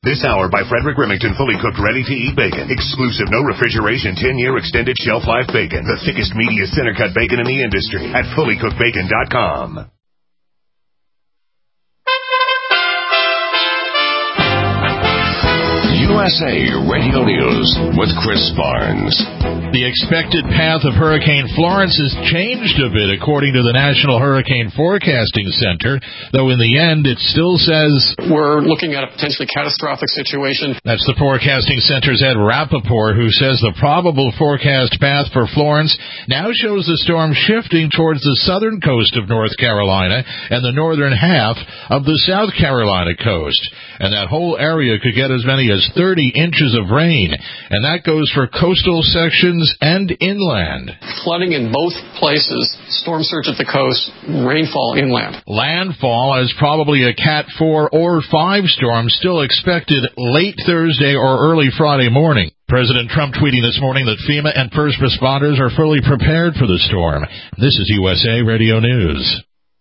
This hour by Frederick Remington, fully cooked, ready-to-eat bacon. Exclusive, no refrigeration, 10-year extended shelf life bacon. The thickest, meatiest center-cut bacon in the industry at fullycookedbacon.com. USA Radio News with Chris Barnes. The expected path of Hurricane Florence has changed a bit according to the National Hurricane Forecasting Center, though in the end it still says we're looking at a potentially catastrophic situation. That's the Forecasting Center's Ed Rappaport, who says the probable forecast path for Florence now shows the storm shifting towards the southern coast of North Carolina and the northern half of the South Carolina coast. And that whole area could get as many as 30 inches of rain, and that goes for coastal sections and inland. Flooding in both places, storm surge at the coast, rainfall inland. Landfall is probably a Cat 4 or 5 storm still expected late Thursday or early Friday morning. President Trump tweeting this morning that FEMA and first responders are fully prepared for the storm. This is USA Radio News.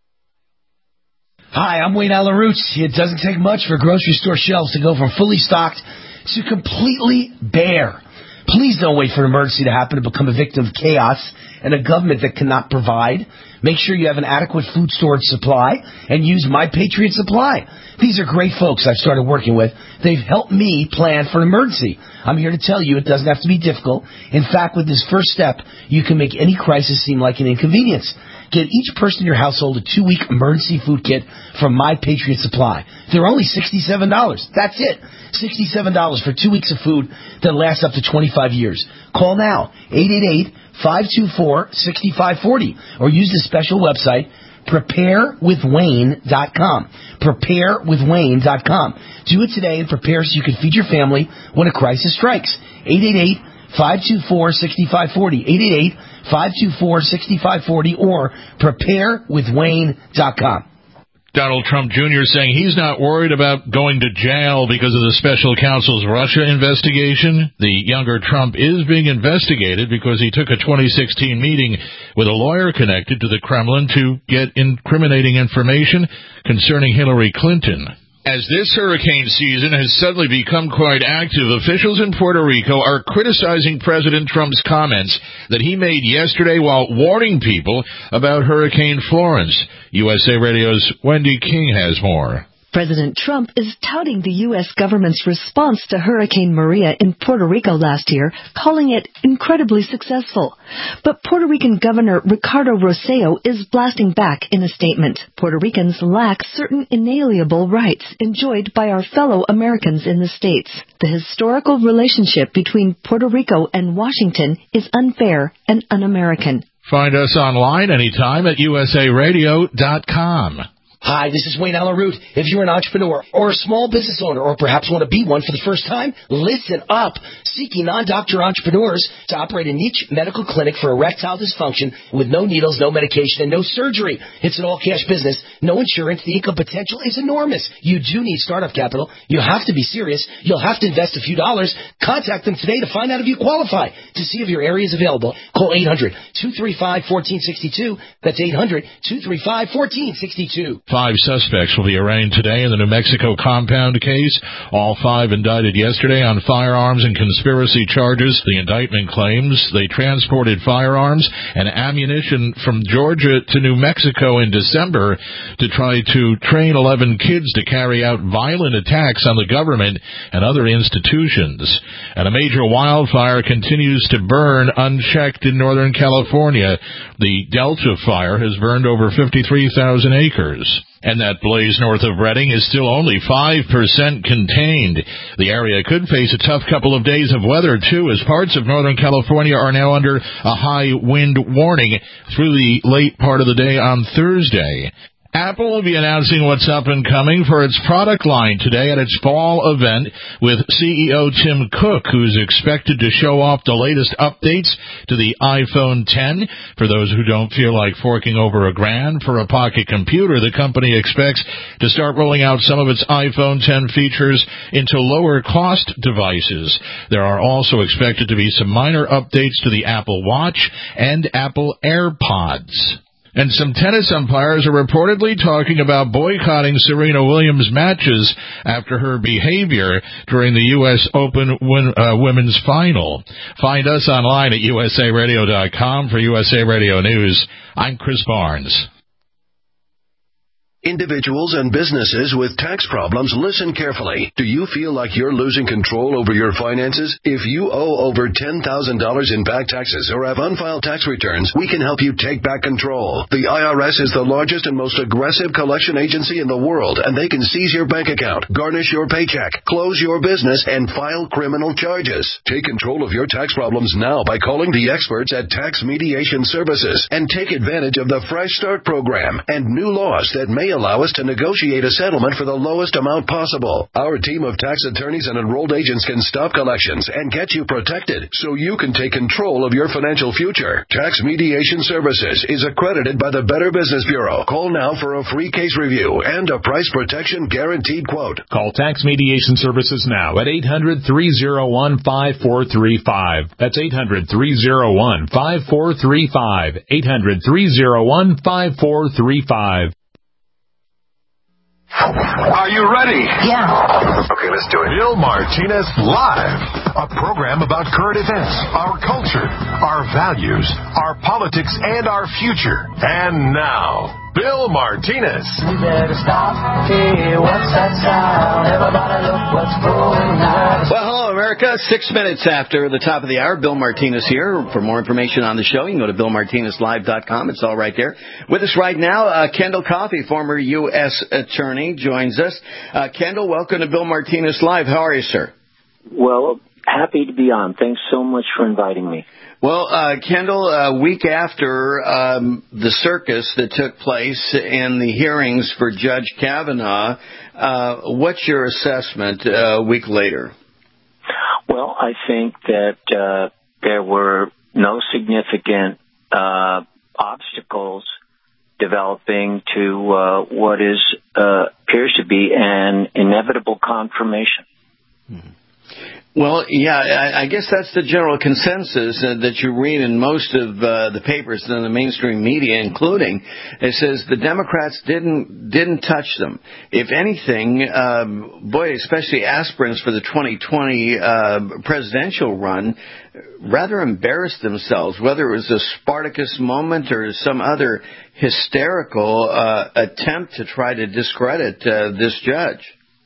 Hi, I'm Wayne Allyn Root. It doesn't take much for grocery store shelves to go from fully stocked to completely bare. Please don't wait for an emergency to happen to become a victim of chaos and a government that cannot provide. Make sure you have an adequate food storage supply and use My Patriot Supply. These are great folks I've started working with. They've helped me plan for an emergency. I'm here to tell you it doesn't have to be difficult. In fact, with this first step, you can make any crisis seem like an inconvenience. Get each person in your household a 2-week emergency food kit from My Patriot Supply. They're only $67. That's it. $67 for 2 weeks of food that lasts up to 25 years. Call now, 888-524-6540, or use the special website, preparewithwayne.com. Preparewithwayne.com. Do it today and prepare so you can feed your family when a crisis strikes. 888-524-6540. 888-524-6540 or preparewithwayne.com. Donald Trump Jr. saying he's not worried about going to jail because of the special counsel's Russia investigation. The younger Trump is being investigated because he took a 2016 meeting with a lawyer connected to the Kremlin to get incriminating information concerning Hillary Clinton. As this hurricane season has suddenly become quite active, officials in Puerto Rico are criticizing President Trump's comments that he made yesterday while warning people about Hurricane Florence. USA Radio's Wendy King has more. President Trump is touting the U.S. government's response to Hurricane Maria in Puerto Rico last year, calling it incredibly successful. But Puerto Rican Governor Ricardo Rosselló is blasting back in a statement. Puerto Ricans lack certain inalienable rights enjoyed by our fellow Americans in the States. The historical relationship between Puerto Rico and Washington is unfair and un-American. Find us online anytime at usaradio.com. Hi, this is Wayne Allyn Root. If you're an entrepreneur or a small business owner or perhaps want to be one for the first time, listen up. Seeking non-doctor entrepreneurs to operate a niche medical clinic for erectile dysfunction with no needles, no medication, and no surgery. It's an all-cash business, no insurance. The income potential is enormous. You do need startup capital. You have to be serious. You'll have to invest a few dollars. Contact them today to find out if you qualify. To see if your area is available, call 800-235-1462. That's 800-235-1462. 5 suspects will be arraigned today in the New Mexico compound case. All 5 indicted yesterday on firearms and conspiracy charges. The indictment claims they transported firearms and ammunition from Georgia to New Mexico in December to try to train 11 kids to carry out violent attacks on the government and other institutions. And a major wildfire continues to burn unchecked in Northern California. The Delta fire has burned over 53,000 acres. And that blaze north of Redding is still only 5% contained. The area could face a tough couple of days of weather, too, as parts of Northern California are now under a high wind warning through the late part of the day on Thursday. Apple will be announcing what's up and coming for its product line today at its fall event with CEO Tim Cook, who's expected to show off the latest updates to the iPhone X. For those who don't feel like forking over $1,000 for a pocket computer, the company expects to start rolling out some of its iPhone X features into lower-cost devices. There are also expected to be some minor updates to the Apple Watch and Apple AirPods. And some tennis umpires are reportedly talking about boycotting Serena Williams matches after her behavior during the U.S. Open women's final. Find us online at usaradio.com for USA Radio News. I'm Chris Barnes. Individuals and businesses with tax problems, listen carefully. Do you feel like you're losing control over your finances? If you owe over $10,000 in back taxes or have unfiled tax returns, we can help you take back control. The IRS is the largest and most aggressive collection agency in the world, and they can seize your bank account, garnish your paycheck, close your business, and file criminal charges. Take control of your tax problems now by calling the experts at Tax Mediation Services and take advantage of the Fresh Start program and new laws that may allow us to negotiate a settlement for the lowest amount possible. Our team of tax attorneys and enrolled agents can stop collections and get you protected so you can take control of your financial future. Tax Mediation Services is accredited by the Better Business Bureau. Call now for a free case review and a price protection guaranteed quote. Call Tax Mediation Services now at 800-301-5435. That's 800-301-5435. 800-301-5435. Are you ready? Yeah. Okay, let's do it. Bill Martinez Live, a program about current events, our culture, our values, our politics, and our future. And now, Bill Martinez. We better stop. Hey, what's that sound? Everybody look what's going on. Well, hello, America. 6 minutes after the top of the hour, Bill Martinez here. For more information on the show, you can go to BillMartinezLive.com. It's all right there. With us right now, Kendall Coffey, former U.S. attorney, joins us. Kendall, welcome to Bill Martinez Live. How are you, sir? Well, happy to be on. Thanks so much for inviting me. Well, Kendall, a week after the circus that took place in the hearings for Judge Kavanaugh, what's your assessment a week later? Well, I think that there were no significant obstacles developing to what appears to be an inevitable confirmation. Mm-hmm. Well, yeah, I guess that's the general consensus that you read in most of the papers and the mainstream media, including. It says the Democrats didn't touch them. If anything, especially aspirants for the 2020 presidential run, rather embarrassed themselves, whether it was a Spartacus moment or some other hysterical attempt to try to discredit this judge.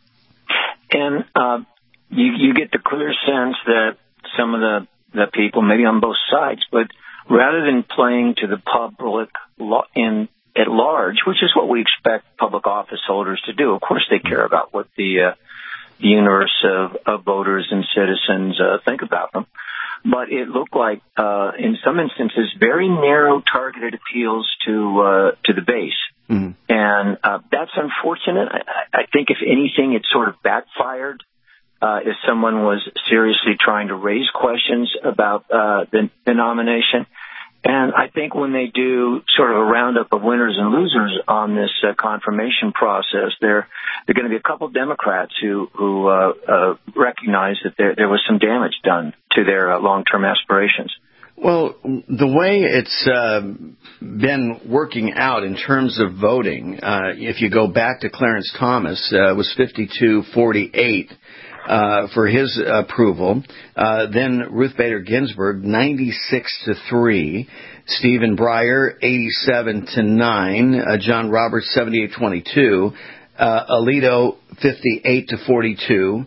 And You get the clear sense that some of the people, maybe on both sides, but rather than playing to the public at large, which is what we expect public office holders to do. Of course, they care about what the universe of voters and citizens think about them. But it looked like, in some instances, very narrow targeted appeals to the base. Mm-hmm. And that's unfortunate. I think, if anything, it sort of backfired. If someone was seriously trying to raise questions about the nomination. And I think when they do sort of a roundup of winners and losers on this confirmation process, there are going to be a couple Democrats who recognize that there was some damage done to their long-term aspirations. Well, the way it's been working out in terms of voting, if you go back to Clarence Thomas, it was 52-48. For his approval. Then Ruth Bader Ginsburg, 96-3. Stephen Breyer, 87-9. John Roberts, 78-22. Alito, 58-42.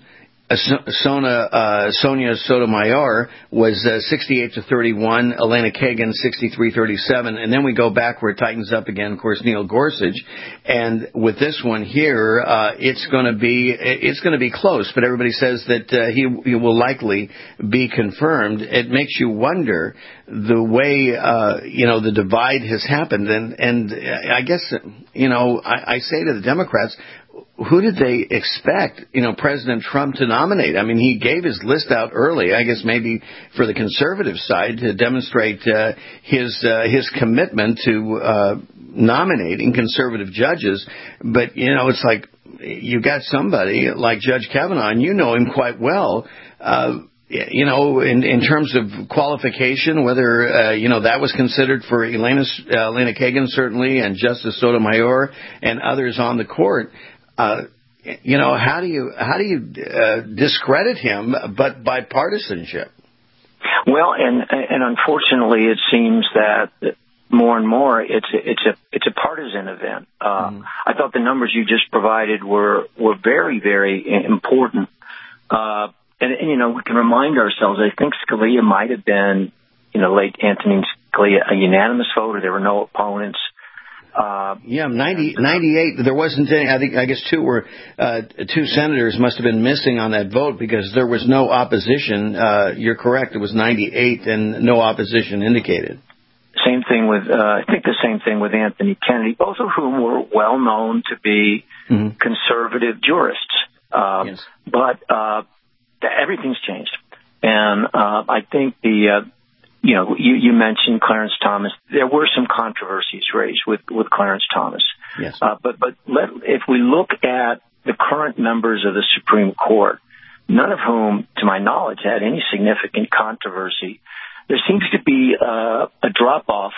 Sonia Sotomayor was 68-31, Elena Kagan 63-37, and then we go back where it tightens up again. Of course, Neil Gorsuch, and with this one here, it's going to be close. But everybody says that he will likely be confirmed. It makes you wonder the way the divide has happened, and I guess I say to the Democrats, who did they expect, President Trump to nominate? I mean, he gave his list out early, I guess maybe for the conservative side to demonstrate his commitment to nominating conservative judges. But, it's like you got somebody like Judge Kavanaugh, and you know him quite well. in terms of qualification, whether that was considered for Elena Kagan certainly, and Justice Sotomayor and others on the court. How do you discredit him but by partisanship? Well, and unfortunately, it seems that more and more it's a partisan event. I thought the numbers you just provided were very, very important. And we can remind ourselves, I think Scalia might have been, late Antonin Scalia, a unanimous vote, or there were no opponents. 98. There wasn't any. I guess two senators must have been missing on that vote because there was no opposition. You're correct. It was 98, and no opposition indicated. Same thing with, I think the same thing with Anthony Kennedy, both of whom were well known to be conservative jurists. Yes. But everything's changed, and I think you mentioned Clarence Thomas. There were some controversies raised with Clarence Thomas. Yes. But if we look at the current members of the Supreme Court, none of whom, to my knowledge, had any significant controversy, there seems to be a drop-off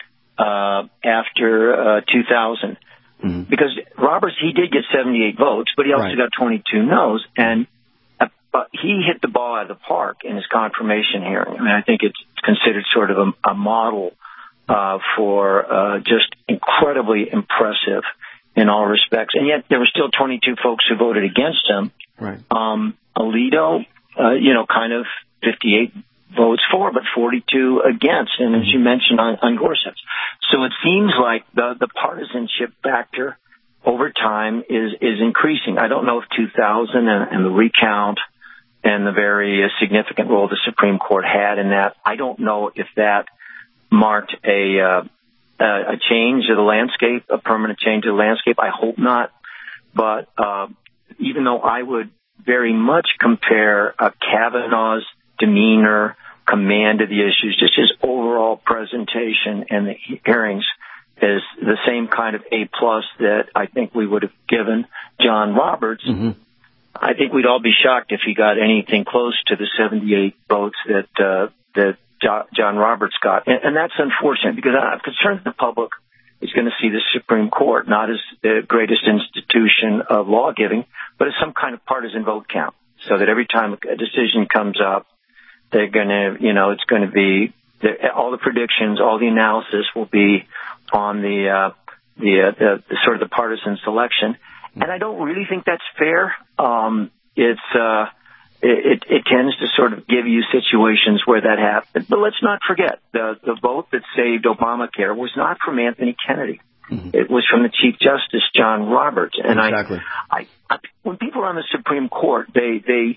after 2000. Because Roberts, he did get 78 votes, but he also got 22 no's, and he hit the ball out of the park in his confirmation hearing. I mean, I think it's considered sort of a model for just incredibly impressive in all respects. And yet there were still 22 folks who voted against him. Right. Alito, kind of 58 votes for, but 42 against. And as you mentioned on Gorsuch. So it seems like the partisanship factor over time is increasing. I don't know if 2000 and the recount and the very significant role the Supreme Court had in that. I don't know if that marked a change of the landscape, a permanent change of the landscape. I hope not. But even though I would very much compare Kavanaugh's demeanor, command of the issues, just his overall presentation and the hearings is the same kind of A+ that I think we would have given John Roberts. I think we'd all be shocked if he got anything close to the 78 votes that John Roberts got. And that's unfortunate because I'm concerned the public is going to see the Supreme Court not as the greatest institution of law giving, but as some kind of partisan vote count. So that every time a decision comes up, they're going to, it's going to be all the predictions, all the analysis will be on the sort of the partisan selection. And I don't really think that's fair. It tends to sort of give you situations where that happens. But let's not forget, the vote that saved Obamacare was not from Anthony Kennedy. It was from the Chief Justice, John Roberts. And exactly. I when people are on the Supreme Court, they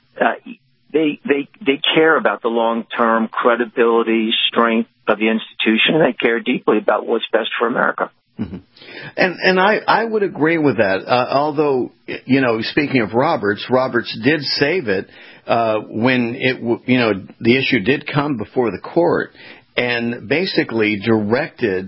care about the long-term credibility, strength of the institution, and they care deeply about what's best for America. And I would agree with that. Although, speaking of Roberts did save it when the issue did come before the court, and basically directed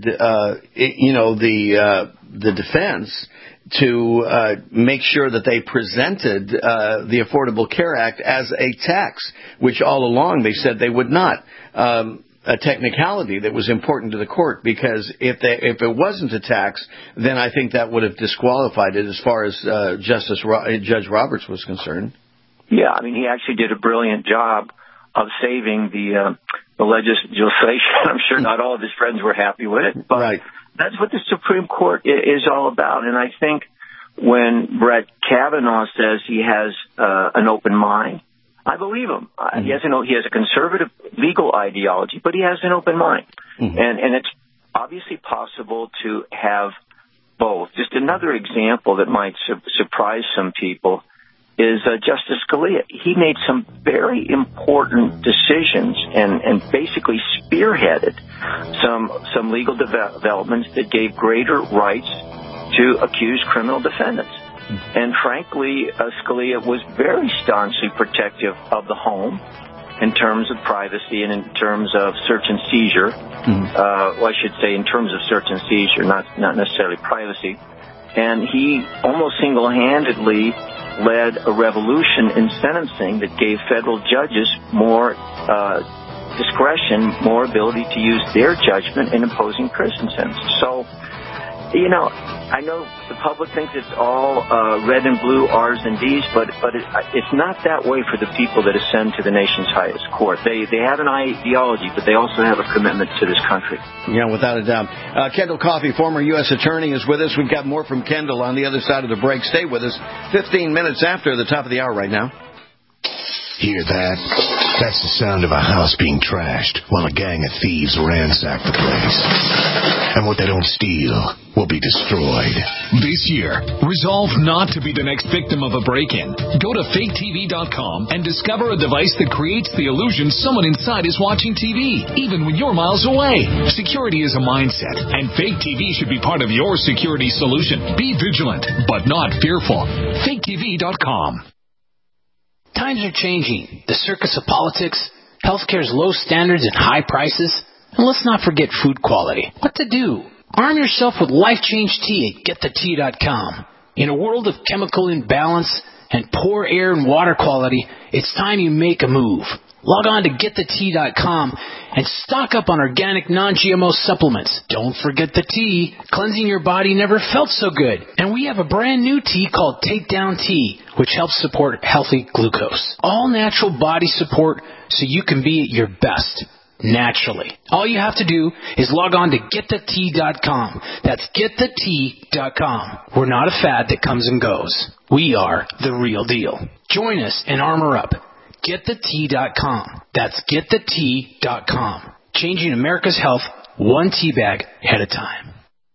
the defense to make sure that they presented the Affordable Care Act as a tax, which all along they said they would not. A technicality that was important to the court, because if it wasn't a tax, then I think that would have disqualified it as far as Judge Roberts was concerned. Yeah, I mean, he actually did a brilliant job of saving the legislation. I'm sure not all of his friends were happy with it, but that's what the Supreme Court is all about. And I think when Brett Kavanaugh says he has an open mind, I believe him. He has a conservative legal ideology, but he has an open mind. And it's obviously possible to have both. Just another example that might surprise some people is Justice Scalia. He made some very important decisions and basically spearheaded some legal developments that gave greater rights to accused criminal defendants. And frankly, Scalia was very staunchly protective of the home in terms of privacy and in terms of search and seizure. I should say in terms of search and seizure, not necessarily privacy. And he almost single-handedly led a revolution in sentencing that gave federal judges more discretion, more ability to use their judgment in imposing prison sentences. So, you know, I know the public thinks it's all red and blue, R's and D's, but it's not that way for the people that ascend to the nation's highest court. They have an ideology, but they also have a commitment to this country. Yeah, without a doubt. Kendall Coffey, former U.S. attorney, is with us. We've got more from Kendall on the other side of the break. Stay with us. 15 minutes after the top of the hour right now. Hear that? That's the sound of a house being trashed while a gang of thieves ransack the place. And what they don't steal will be destroyed. This year, resolve not to be the next victim of a break-in. Go to faketv.com and discover a device that creates the illusion someone inside is watching TV, even when you're miles away. Security is a mindset, and Fake TV should be part of your security solution. Be vigilant, but not fearful. faketv.com. Times are changing. The circus of politics, healthcare's low standards and high prices, and let's not forget food quality. What to do? Arm yourself with Life Change Tea at GetTheTea.com. In a world of chemical imbalance and poor air and water quality, it's time you make a move. Log on to GetTheTea.com and stock up on organic non-GMO supplements. Don't forget the tea. Cleansing your body never felt so good. And we have a brand new tea called Takedown Tea, which helps support healthy glucose. All natural body support so you can be at your best naturally. All you have to do is log on to GetTheTea.com. That's GetTheTea.com. We're not a fad that comes and goes. We are the real deal. Join us and armor up. GetTheTea.com. That's GetTheTea.com. Changing America's health one tea bag at a time.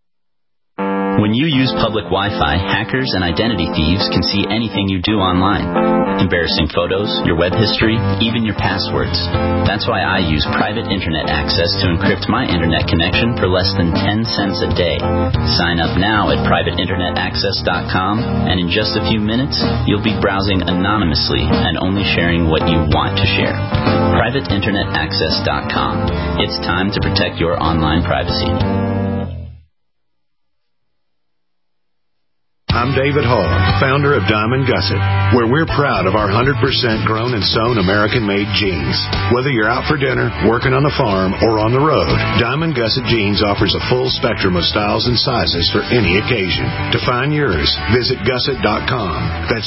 When you use public Wi-Fi, hackers and identity thieves can see anything you do online. Embarrassing photos, your web history, even your passwords. That's why I use private internet access to encrypt my internet connection for less than 10 cents a day. Sign up now at privateinternetaccess.com, and in just a few minutes, you'll be browsing anonymously and only sharing what you want to share. privateinternetaccess.com. It's time to protect your online privacy. I'm David Hall, founder of Diamond Gusset, where we're proud of our 100% grown and sewn American-made jeans. Whether you're out for dinner, working on the farm, or on the road, Diamond Gusset Jeans offers a full spectrum of styles and sizes for any occasion. To find yours, visit gusset.com. That's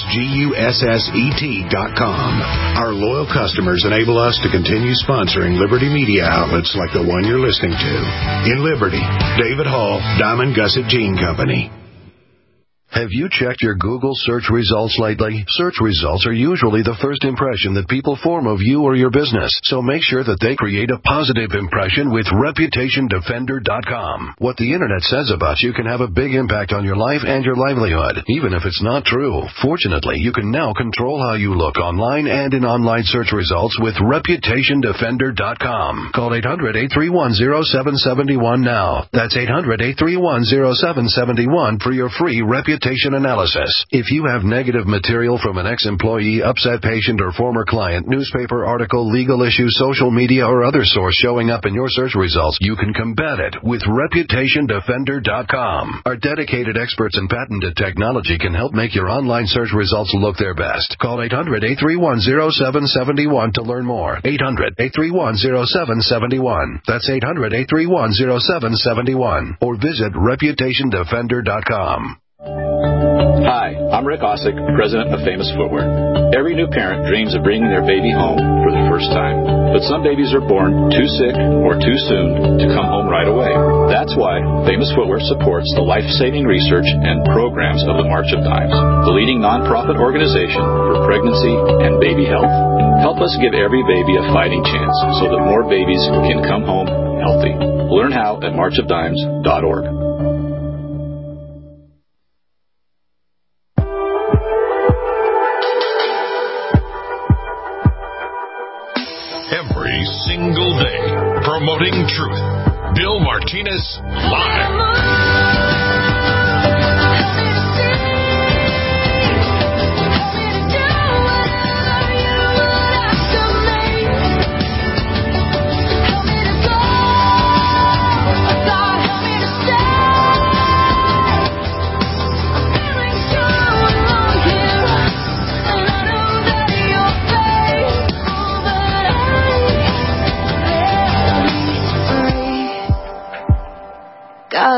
GUSSET.com. Our loyal customers enable us to continue sponsoring Liberty media outlets like the one you're listening to. In Liberty, David Hall, Diamond Gusset Jean Company. Have you checked your Google search results lately? Search results are usually the first impression that people form of you or your business, so make sure that they create a positive impression with ReputationDefender.com. What the Internet says about you can have a big impact on your life and your livelihood, even if it's not true. Fortunately, you can now control how you look online and in online search results with ReputationDefender.com. Call 800-831-0771 now. That's 800-831-0771 for your free reputation analysis. If you have negative material from an ex-employee, upset patient, or former client, newspaper article, legal issue, social media, or other source showing up in your search results, you can combat it with ReputationDefender.com. Our dedicated experts in patented technology can help make your online search results look their best. Call 800-831-0771 to learn more. 800-831-0771. That's 800-831-0771. Or visit ReputationDefender.com. Hi, I'm Rick Osick, president of Famous Footwear. Every new parent dreams of bringing their baby home for the first time. But some babies are born too sick or too soon to come home right away. That's why Famous Footwear supports the life-saving research and programs of the March of Dimes, the leading nonprofit organization for pregnancy and baby health. Help us give every baby a fighting chance so that more babies can come home healthy. Learn how at marchofdimes.org. Every single day, promoting truth. Bill Martinez Live.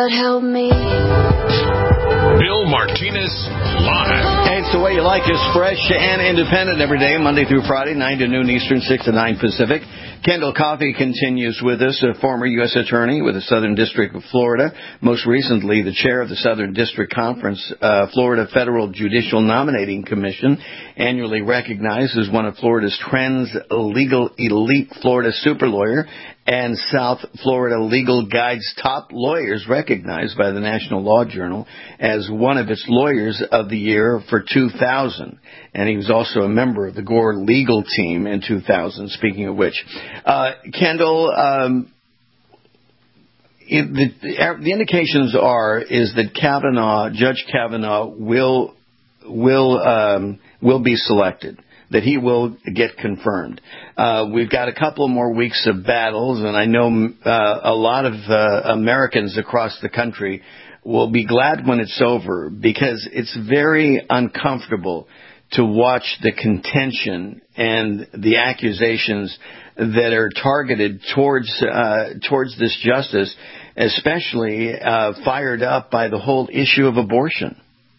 God help me. Bill Martinez Live. Hey, it's the way you like us, fresh and independent every day, Monday through Friday, 9 to noon Eastern, 6 to 9 Pacific. Kendall Coffey continues with us, a former U.S. attorney with the Southern District of Florida, most recently the chair of the Southern District Conference, Florida Federal Judicial Nominating Commission, annually recognized as one of Florida's Trends Legal Elite Florida Super Lawyer, and South Florida Legal Guide's top lawyers, recognized by the National Law Journal as one of its Lawyers of the Year for 2000. And he was also a member of the Gore legal team in 2000, speaking of which. Kendall, the indications is that Judge Kavanaugh will be selected, that he will get confirmed. We've got a couple more weeks of battles, and I know a lot of Americans across the country will be glad when it's over, because it's very uncomfortable to watch the contention and the accusations that are targeted towards this justice, especially fired up by the whole issue of abortion.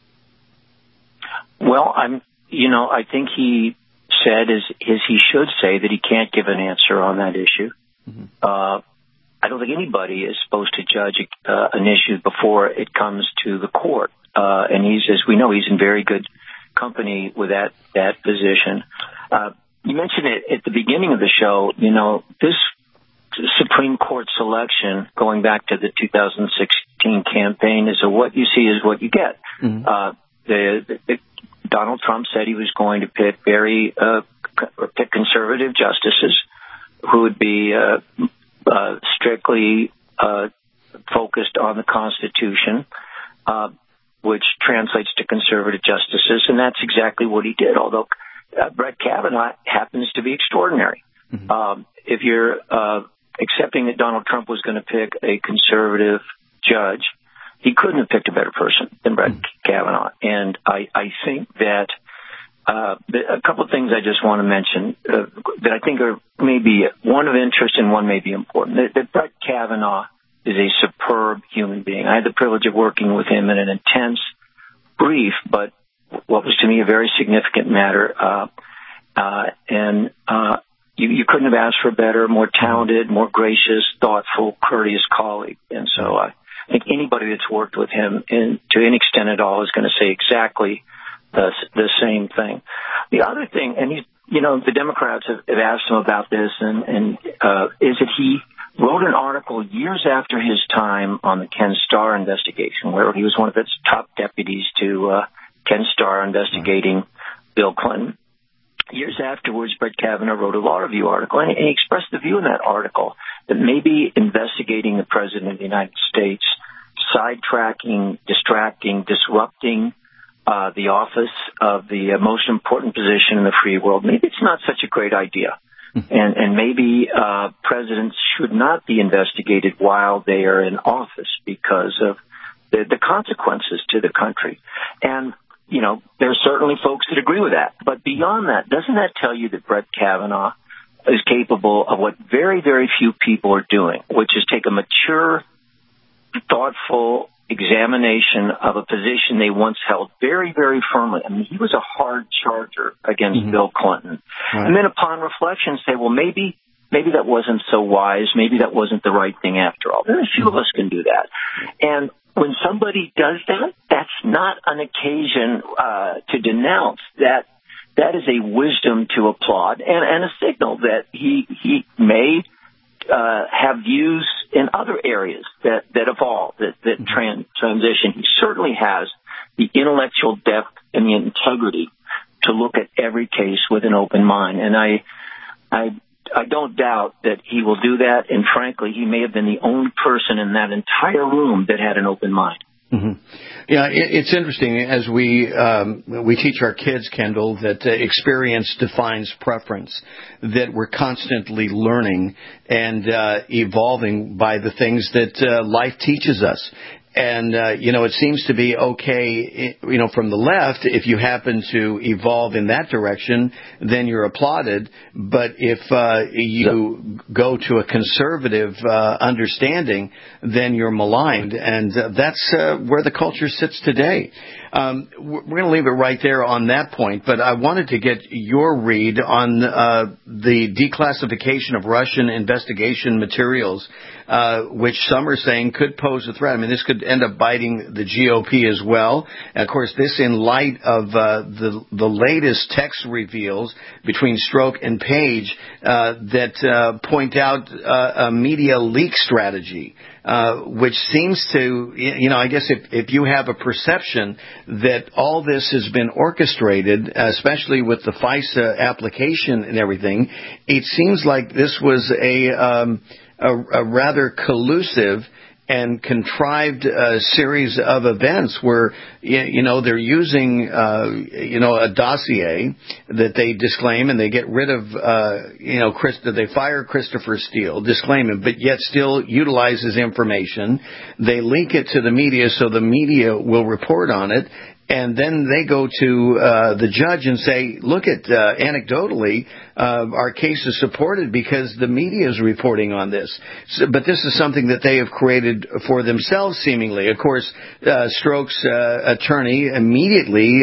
Well, I think he said, as he should say, that he can't give an answer on that issue. Mm-hmm. I don't think anybody is supposed to judge an issue before it comes to the court. And as we know, he's in very good company with that position. You mentioned it at the beginning of the show. This Supreme Court selection, going back to the 2016 campaign, is what you see is what you get. Mm-hmm. Donald Trump said he was going to pick pick conservative justices who would be strictly focused on the Constitution, which translates to conservative justices, and that's exactly what he did, although Brett Kavanaugh happens to be extraordinary. Mm-hmm. If you're accepting that Donald Trump was going to pick a conservative judge, he couldn't have picked a better person than Brett Kavanaugh. And I think that a couple of things I just want to mention that I think are maybe one of interest and one may be important. That Brett Kavanaugh is a superb human being. I had the privilege of working with him in an intense, brief, but what was to me a very significant matter. You couldn't have asked for a better, more talented, more gracious, thoughtful, courteous colleague. And so I think anybody that's worked with him to any extent at all is going to say exactly the same thing. The other thing, and the Democrats have asked him about this, and is that he wrote an article years after his time on the Ken Starr investigation, where he was one of its top deputies to Ken Starr investigating Bill Clinton. Years afterwards, Brett Kavanaugh wrote a law review article, and he expressed the view in that article that maybe investigating the President of the United States, sidetracking, distracting, disrupting the office of the most important position in the free world, maybe it's not such a great idea. And maybe presidents should not be investigated while they are in office because of the consequences to the country. And, there are certainly folks that agree with that. But beyond that, doesn't that tell you that Brett Kavanaugh is capable of what very, very few people are doing, which is take a mature, thoughtful examination of a position they once held very, very firmly. I mean, he was a hard charger against Bill Clinton. Right. And then upon reflection say, well, maybe that wasn't so wise. Maybe that wasn't the right thing after all. Very few of us can do that. And when somebody does that, that's not an occasion to denounce. That is a wisdom to applaud and a signal that he may have views in other areas that evolve, that transition. He certainly has the intellectual depth and the integrity to look at every case with an open mind. And I don't doubt that he will do that. And frankly, he may have been the only person in that entire room that had an open mind. Mm-hmm. Yeah, it's interesting as we teach our kids, Kendall, that experience defines preference, that we're constantly learning and evolving by the things that life teaches us. And, it seems to be okay, from the left, if you happen to evolve in that direction, then you're applauded. But if you go to a conservative understanding, then you're maligned. And that's where the culture sits today. We're going to leave it right there on that point, but I wanted to get your read on the declassification of Russian investigation materials, which some are saying could pose a threat. I mean, this could end up biting the GOP as well. And of course, this in light of the latest text reveals between Strzok and Page that point out a media leak strategy. Which seems to, I guess if you have a perception that all this has been orchestrated, especially with the FISA application and everything, it seems like this was a rather collusive and contrived series of events where, they're using, a dossier that they disclaim and they get rid of, they fire Christopher Steele, disclaim him, but yet still utilizes information. They leak it to the media so the media will report on it. And then they go to the judge and say, look at, anecdotally, our case is supported because the media is reporting on this. But this is something that they have created for themselves, seemingly. Of course, Strzok's attorney immediately,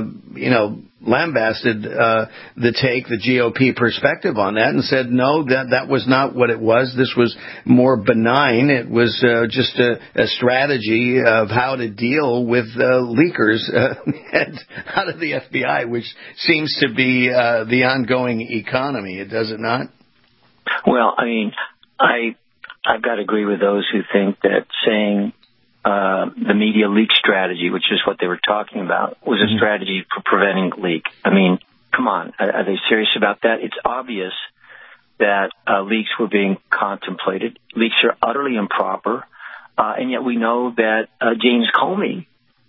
lambasted the GOP perspective on that and said, no, that was not what it was. This was more benign. It was just a strategy of how to deal with leakers out of the FBI, which seems to be the ongoing economy. Does it not? Well, I mean, I've got to agree with those who think that saying the media leak strategy, which is what they were talking about, was a strategy for preventing leak. I mean, come on. Are they serious about that? It's obvious that leaks were being contemplated. Leaks are utterly improper. And yet we know that James Comey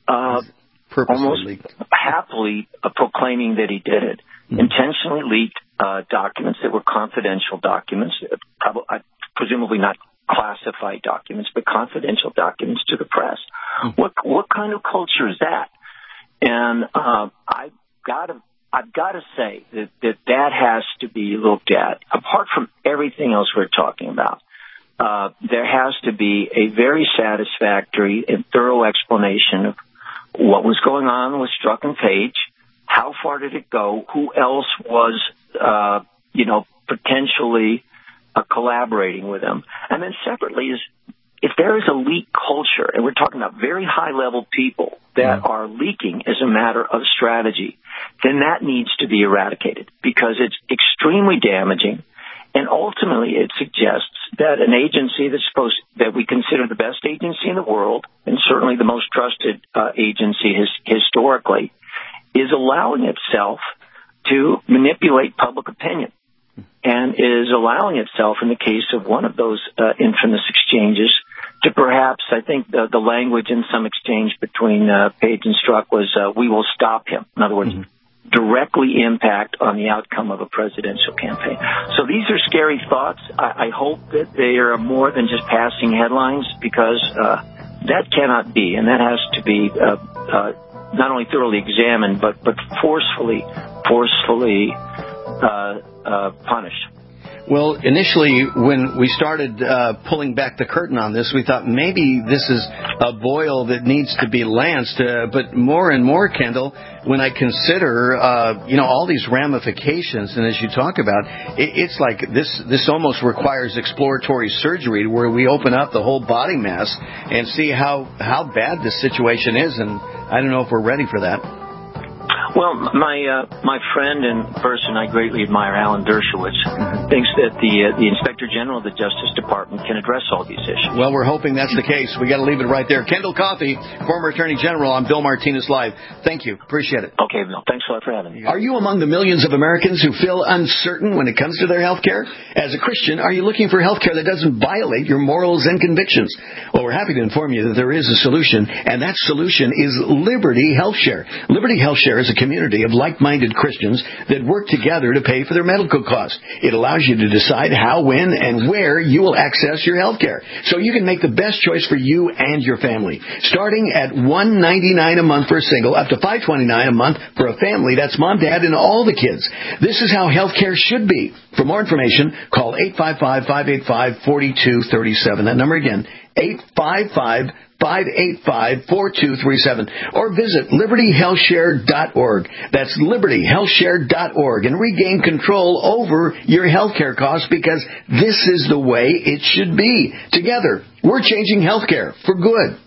almost happily proclaiming that he did it, intentionally leaked documents that were confidential documents, presumably not classified documents, but confidential documents to the press. What kind of culture is that? And I've got to say that has to be looked at. Apart from everything else we're talking about, there has to be a very satisfactory and thorough explanation of what was going on with Strzok and Page. How far did it go? Who else was, potentially collaborating with them? And then separately is, if there is a leak culture, and we're talking about very high-level people that are leaking as a matter of strategy, then that needs to be eradicated because it's extremely damaging. And ultimately, it suggests that an agency that we consider the best agency in the world, and certainly the most trusted agency historically, is allowing itself to manipulate public opinion, and is allowing itself, in the case of one of those infamous exchanges, to perhaps, I think the language in some exchange between Page and Strzok was, we will stop him. In other words, directly impact on the outcome of a presidential campaign. So these are scary thoughts. I hope that they are more than just passing headlines, because that cannot be, and that has to be not only thoroughly examined, but forcefully punished. Well, initially, when we started pulling back the curtain on this, we thought maybe this is a boil that needs to be lanced. But more and more, Kendall, when I consider, all these ramifications, and as you talk about, it's like this almost requires exploratory surgery, where we open up the whole body mass and see how bad this situation is. And I don't know if we're ready for that. Well, my friend and person I greatly admire, Alan Dershowitz, thinks that the Inspector General of the Justice Department can address all these issues. Well, we're hoping that's the case. We got to leave it right there. Kendall Coffey, former Attorney General, on Bill Martinez Live. Thank you. Appreciate it. Okay, Bill. Thanks a lot for having me. Are you among the millions of Americans who feel uncertain when it comes to their health care? As a Christian, are you looking for health care that doesn't violate your morals and convictions? Well, we're happy to inform you that there is a solution, and that solution is Liberty Health Share. Liberty Health Share is a community of like-minded Christians that work together to pay for their medical costs. It allows you to decide how, when, and where you will access your health care, so you can make the best choice for you and your family. Starting at $199 a month for a single, up to $529 a month for a family. That's mom, dad, and all the kids. This is how health care should be. For more information, call 855-585-4237. That number again, 855-585-4237, or visit libertyhealthshare.org. That's libertyhealthshare.org, and regain control over your healthcare costs, because this is the way it should be. Together, we're changing healthcare for good.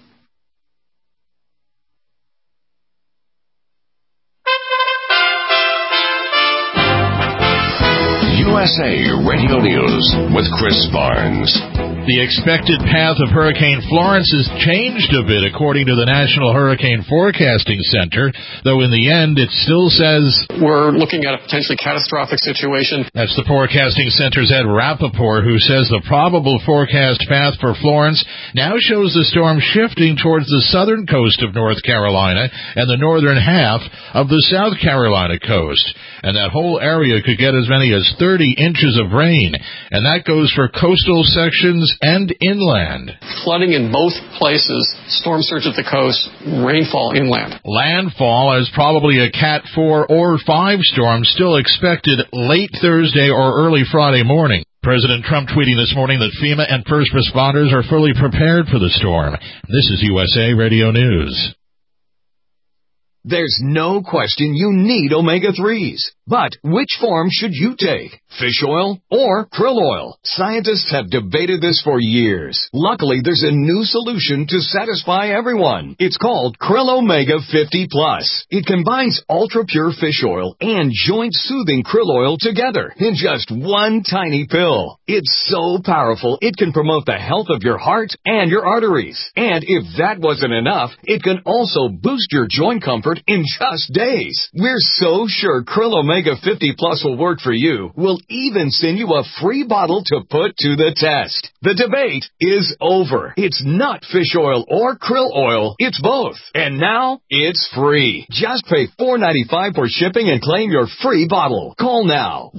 USA Radio News with Chris Barnes. The expected path of Hurricane Florence has changed a bit according to the National Hurricane Forecasting Center, though in the end it still says we're looking at a potentially catastrophic situation. That's the Forecasting Center's Ed Rappaport, who says the probable forecast path for Florence now shows the storm shifting towards the southern coast of North Carolina and the northern half of the South Carolina coast. And that whole area could get as many as 30 inches of rain, and that goes for coastal sections and inland. Flooding in both places, storm surge at the coast, rainfall inland. Landfall as probably a Cat 4 or 5 storm still expected late Thursday or early Friday morning. President Trump tweeting this morning that FEMA and first responders are fully prepared for the storm. This is USA Radio News. There's no question you need omega-3s. But which form should you take? Fish oil or krill oil? Scientists have debated this for years. Luckily, there's a new solution to satisfy everyone. It's called Krill Omega 50 Plus. It combines ultra-pure fish oil and joint-soothing krill oil together in just one tiny pill. It's so powerful, it can promote the health of your heart and your arteries. And if that wasn't enough, it can also boost your joint comfort in just days. We're so sure Krill Omega 50 Plus will work for you. We'll even send you a free bottle to put to the test. The debate is over. It's not fish oil or krill oil. It's both. And now it's free. Just pay $4.95 for shipping and claim your free bottle. Call now.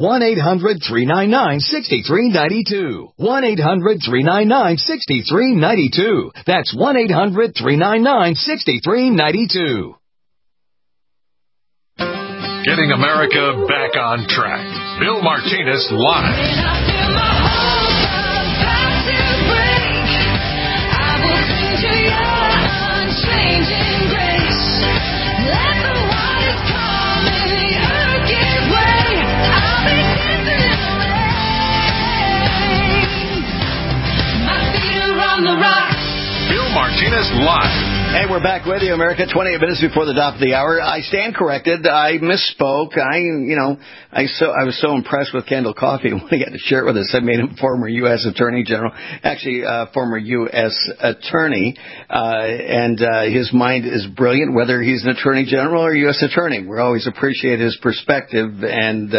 1-800-399-6392. 1-800-399-6392. That's 1-800-399-6392. Getting America back on track. Bill Martinez Live. Bill Martinez Live. Hey, we're back with you, America. 28 minutes before the top of the hour. I stand corrected. I misspoke. I was so impressed with Kendall Coffey when he got to share it with us. I made him former U.S. Attorney General, actually former U.S. Attorney, and his mind is brilliant, whether he's an Attorney General or U.S. Attorney. We always appreciate his perspective and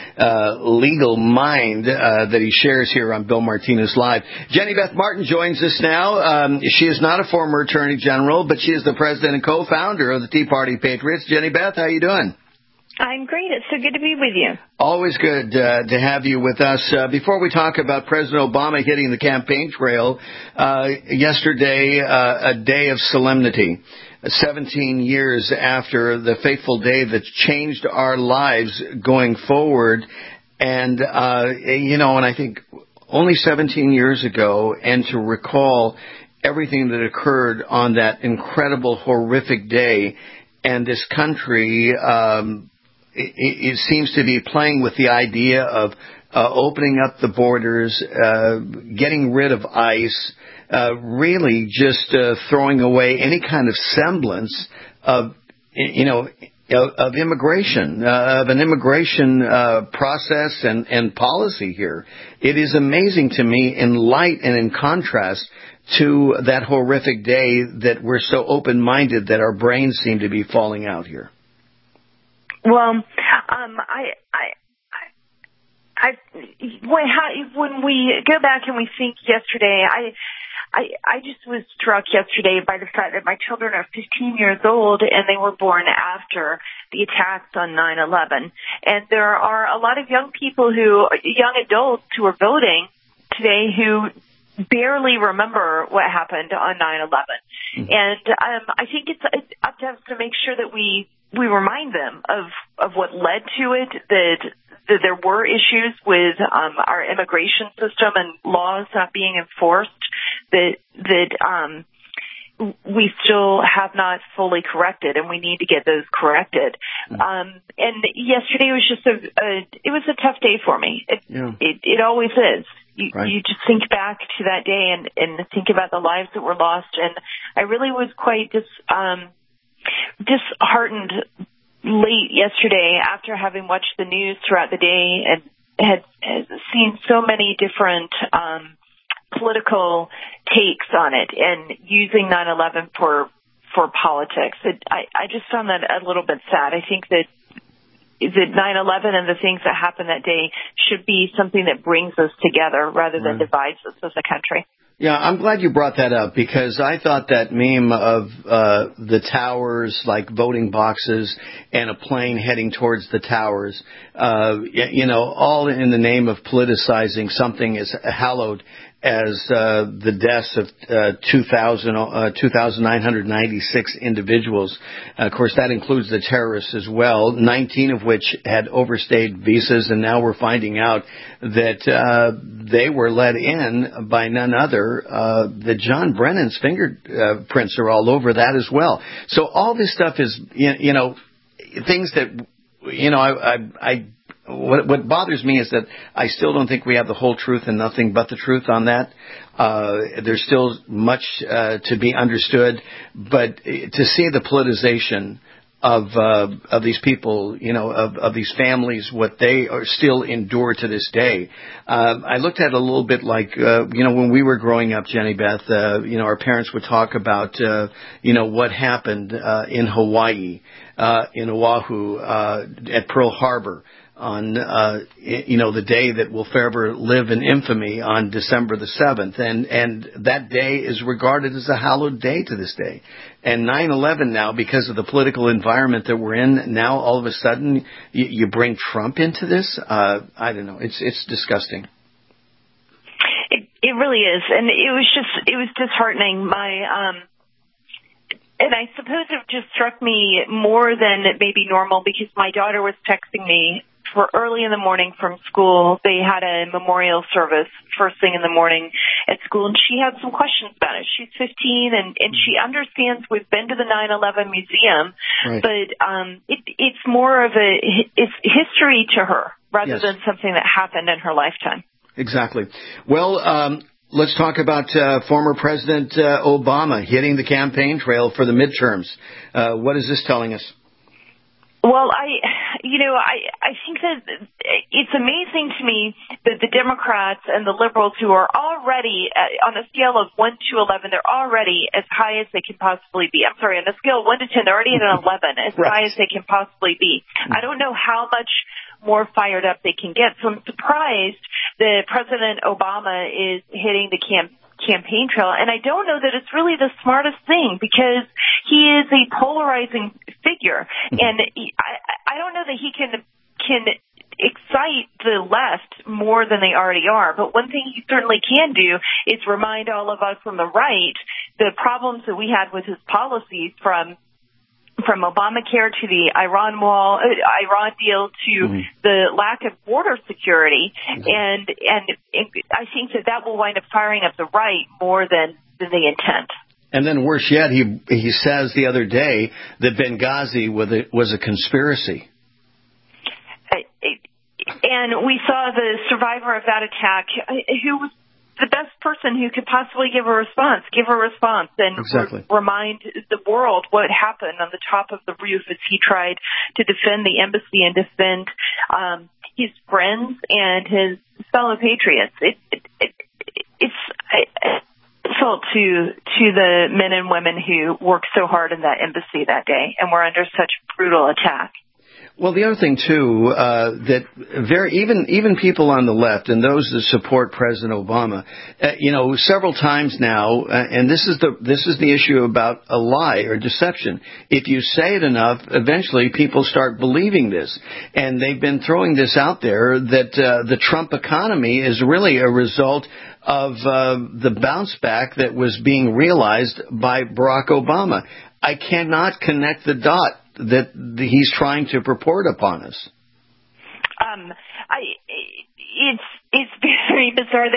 legal mind that he shares here on Bill Martinez Live. Jenny Beth Martin joins us now. She is not a former Attorney General, but she is the president and co-founder of the Tea Party Patriots. Jenny Beth, how you doing? I'm great. It's so good to be with you. Always good to have you with us. Before we talk about President Obama hitting the campaign trail, yesterday, a day of solemnity. 17 years after the fateful day that changed our lives going forward. And, and I think only 17 years ago, and to recall everything that occurred on that incredible, horrific day, and this country, it seems to be playing with the idea of opening up the borders, getting rid of ICE, really just throwing away any kind of semblance of, of immigration, of an immigration process and policy here. It is amazing to me, in light and in contrast to that horrific day, that we're so open-minded that our brains seem to be falling out here. Well, when we go back and we think yesterday, I just was struck yesterday by the fact that my children are 15 years old and they were born after the attacks on 9/11. And there are a lot of young adults who are voting today who barely remember what happened on 9/11. Mm-hmm. And I think it's up to us to make sure that we remind them of what led to it, that there were issues with our immigration system and laws not being enforced, that we still have not fully corrected, and we need to get those corrected. And yesterday was just it was a tough day for me. It always is. You just think back to that day and think about the lives that were lost, and I really was quite disheartened late yesterday after having watched the news throughout the day and had seen so many different political takes on it and using 9/11 for politics. I just found that a little bit sad. I think that 9/11 and the things that happened that day should be something that brings us together rather than divides us as a country. Yeah, I'm glad you brought that up, because I thought that meme of the towers, like voting boxes, and a plane heading towards the towers, all in the name of politicizing something as hallowed as the deaths of 2,996 individuals. Of course, that includes the terrorists as well, 19 of which had overstayed visas, and now we're finding out that they were let in by none other. That John Brennan's fingerprints are all over that as well. So all this stuff is, things that, What bothers me is that I still don't think we have the whole truth and nothing but the truth on that. There's still much to be understood, but to see the politicization of these people, of these families, what they are still endure to this day. I looked at it a little bit like, when we were growing up, Jenny Beth, our parents would talk about, what happened in Hawaii, in Oahu, at Pearl Harbor, on the day that will forever live in infamy on December the 7th, and that day is regarded as a hallowed day to this day. And 9/11 now, because of the political environment that we're in now, all of a sudden you bring Trump into this. I don't know. It's disgusting. It really is, and it was disheartening. And I suppose it just struck me more than maybe normal, because my daughter was texting me for early in the morning from school. They had a memorial service first thing in the morning at school, and she had some questions about it. She's 15, and she understands we've been to the 9/11 museum, but it's more of it's history to her rather than something that happened in her lifetime. Exactly. Well, let's talk about former President Obama hitting the campaign trail for the midterms. What is this telling us? Well, I think that it's amazing to me that the Democrats and the liberals, who are already on a scale of 1 to 11, they're already as high as they can possibly be. I'm sorry, on a scale of 1 to 10, they're already at an 11, as high as they can possibly be. I don't know how much more fired up they can get. So I'm surprised that President Obama is hitting the campaign trail, and I don't know that it's really the smartest thing, because he is a polarizing figure, and I don't know that he can excite the left more than they already are. But one thing he certainly can do is remind all of us on the right the problems that we had with his policies, from Obamacare to the Iran deal to the lack of border security, and I think that will wind up firing up the right more than the intent. And then worse yet, he says the other day that Benghazi was a conspiracy. And we saw the survivor of that attack, who was the best person who could possibly give a response, and remind the world what happened on the top of the roof as he tried to defend the embassy and defend his friends and his fellow patriots. It's insult to the men and women who worked so hard in that embassy that day and were under such brutal attack. Well, the other thing too, that even people on the left and those that support President Obama, several times now, and this is the issue about a lie or deception. If you say it enough, eventually people start believing this, and they've been throwing this out there that the Trump economy is really a result of the bounce back that was being realized by Barack Obama. I cannot connect the dot that he's trying to purport upon us. It's very bizarre.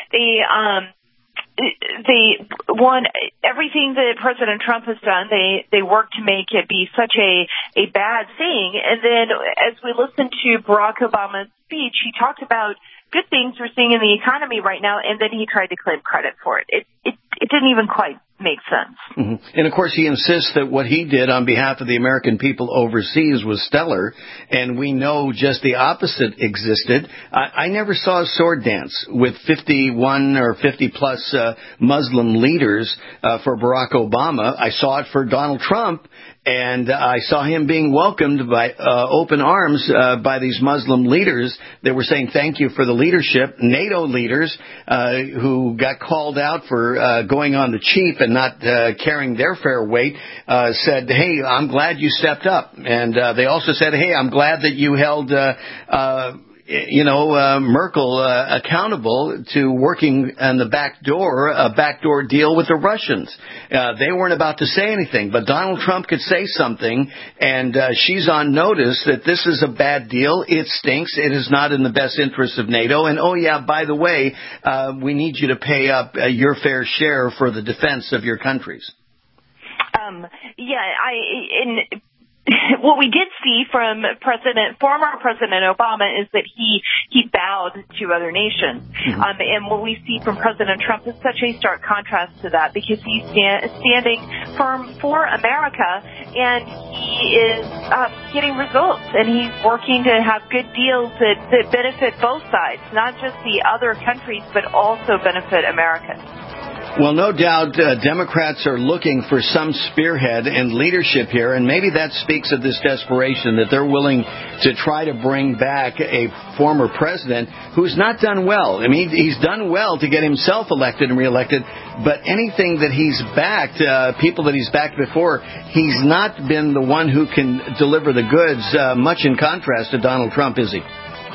They want everything that President Trump has done. They work to make it be such a bad thing. And then as we listen to Barack Obama's speech, he talked about good things we're seeing in the economy right now, and then he tried to claim credit for it. It didn't even quite make sense. Mm-hmm. And, of course, he insists that what he did on behalf of the American people overseas was stellar, and we know just the opposite existed. I never saw a sword dance with 51 or 50-plus Muslim leaders for Barack Obama. I saw it for Donald Trump, and I saw him being welcomed by open arms by these Muslim leaders that were saying thank you for the leadership. NATO leaders who got called out for going on the cheap and not carrying their fair weight said, hey, I'm glad you stepped up. And they also said, hey, I'm glad that you held Merkel accountable to working on the a backdoor deal with the Russians. They weren't about to say anything, but Donald Trump could say something, and she's on notice that this is a bad deal. It stinks. It is not in the best interest of NATO. And, oh, yeah, by the way, we need you to pay up your fair share for the defense of your countries. What we did see from former President Obama is that he bowed to other nations. Mm-hmm. And what we see from President Trump is such a stark contrast to that, because he's standing firm for America, and he is getting results, and he's working to have good deals that benefit both sides, not just the other countries, but also benefit Americans. Well, no doubt Democrats are looking for some spearhead and leadership here, and maybe that speaks of this desperation that they're willing to try to bring back a former president who's not done well. I mean, he's done well to get himself elected and reelected, but anything that he's backed, people that he's backed before, he's not been the one who can deliver the goods, much in contrast to Donald Trump, is he?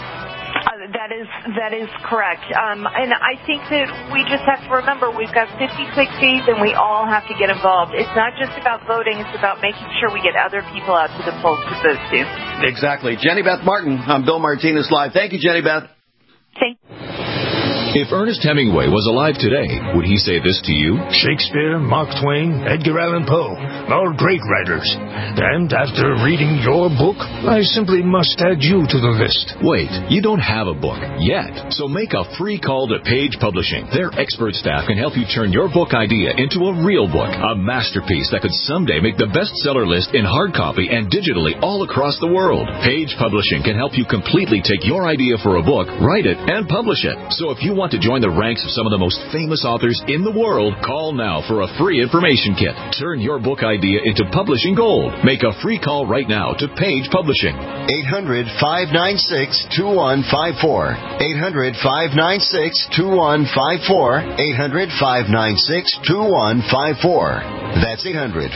That is correct. And I think that we just have to remember we've got 56 days and we all have to get involved. It's not just about voting. It's about making sure we get other people out to the polls to vote too. Exactly. Jenny Beth Martin on Bill Martinez Live. Thank you, Jenny Beth. Thank you. If Ernest Hemingway was alive today, would he say this to you? Shakespeare, Mark Twain, Edgar Allan Poe, all great writers. And after reading your book, I simply must add you to the list. Wait, you don't have a book yet. So make a free call to Page Publishing. Their expert staff can help you turn your book idea into a real book, a masterpiece that could someday make the bestseller list in hard copy and digitally all across the world. Page Publishing can help you completely take your idea for a book, write it, and publish it. So if you want to join the ranks of some of the most famous authors in the world, call now for a free information kit. Turn your book idea into publishing gold. Make a free call right now to Page Publishing. 800-596-2154. 800-596-2154. 800-596-2154. That's